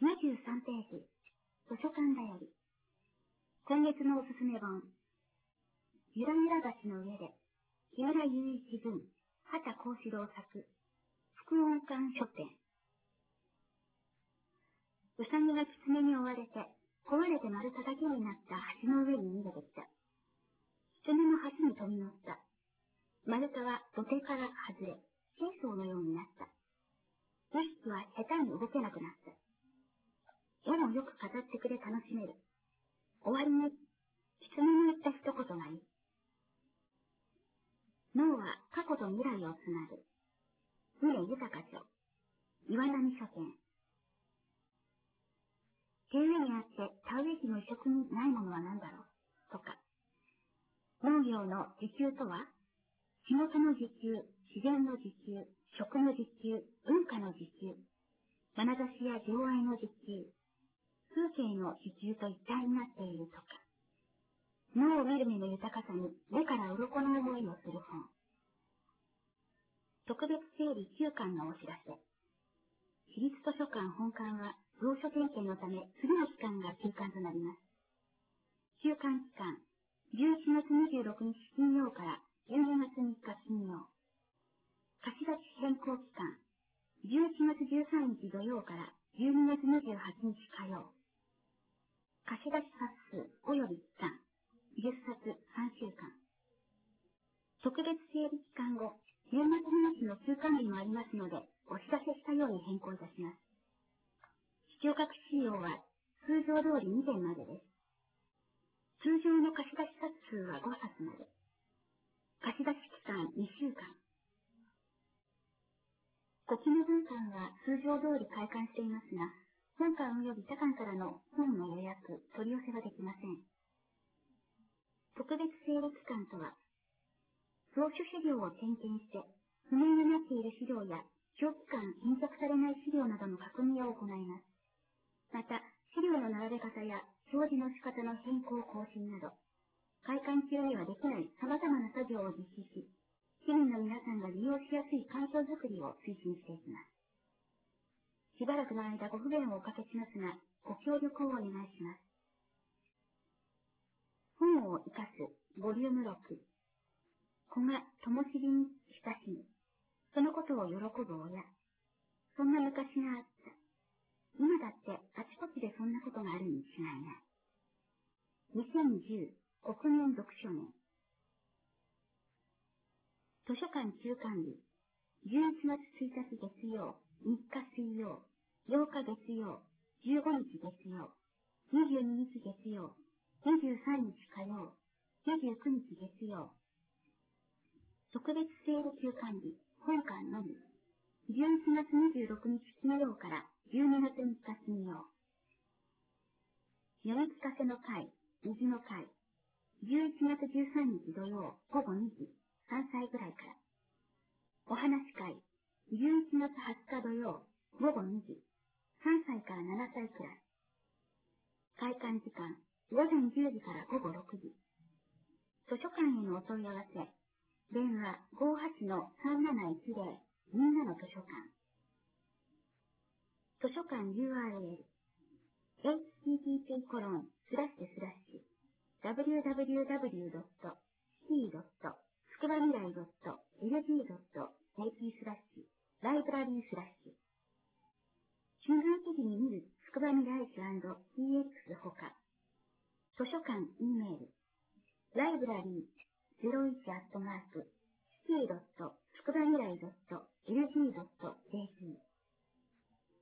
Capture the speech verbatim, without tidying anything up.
にじゅうさんページ、図書館だより。今月のおすすめ本。ゆらゆら橋の上で、木村雄一文、畑幸四郎作、副音館書店。うさぎが狐に追われて、壊れて丸太だけになった橋の上に逃げてきた。狐の橋に飛び乗った。丸太は土手から外れ、シーソーのようになった。にひきは下手に動けなくなった。絵もよく語ってくれ楽しめる。終わりに、狐に言った一言がいい。脳は過去と未来をつなぐ。宗豊著。岩波書店。手上にあって田植え機の移植にないものは何だろうとか。農業の自給とは、仕事の自給、自然の自給、食の自給、文化の自給、眼差しや情愛の自給、風景の自給と一体になっているとか。脳を見る目の豊かさに目から鱗の思いをする本。特別整理きゅうかんのお知らせ。私立図書館本館は蔵書点検のため次の期間が休館となります。休館期間、じゅういちがつにじゅうろくにち金曜からじゅうにがつみっか金曜。貸し出し変更期間、じゅういちがつじゅうさんにち土曜からじゅうにがつにじゅうはちにち火曜。貸し出し冊数及び期間、じゅっさつさんしゅうかん。特別整理期間後、年末年始の休館日もありますので、お知らせしたように変更いたします。視聴覚資料は通常通りにてんまでです。通常の貸し出し冊数はごさつまで。貸し出し期間にしゅうかん。小絹文館は通常通り開館していますが、本館及び他館からの本の予約、取り寄せができません。特別整理期間とは、蔵書資料を点検して、不明になっている資料や、長期間返却されない資料などの確認を行います。また、資料の並べ方や表示の仕方の変更更新など、開館中にはできない様々な作業を実施し、市民の皆さんが利用しやすい環境づくりを推進していきます。しばらくの間ご不便をおかけしますが、ご協力をお願いします。本を生かす、ボリュームろく。子が灯火に親しむ。そのことを喜ぶ親。そんな昔があった。今だってあちこちでそんなことがあるに違いない。にせんじゅう国民読書年。図書館休館日。じゅういちがつついたち月曜、みっか水曜、ようか月曜、じゅうごにち月曜、にじゅうににち月曜、にじゅうさんにち火曜、にじゅうくにち月曜。特別整理休館日、本館のみ。じゅういちがつにじゅうろくにち金曜からじゅうにがつみっか金曜。読み聞かせの会、虹の会。じゅういちがつじゅうさんにち土曜、ごごにじ、さんさいぐらいから。お話会、じゅういちがつはつか土曜、ごごにじ、さんさいからななさいくらい。開館時間、ごぜんじゅうじからごごろくじ。図書館へのお問い合わせ、電話 ごーはちのさんなないちぜろ みんなの図書館。図書館 ユーアールエル、エイチティーティーピーコロンスラッシュスラッシュダブリューダブリューダブリュードットシードットつくばみらいドットエルジードットエーピースラッシュライブラリースラッシュ。新聞記事に見るつくばみらい市 &シーエックス ほか。図書館 E メール、ライブラリーゼロいちアットマークシティドット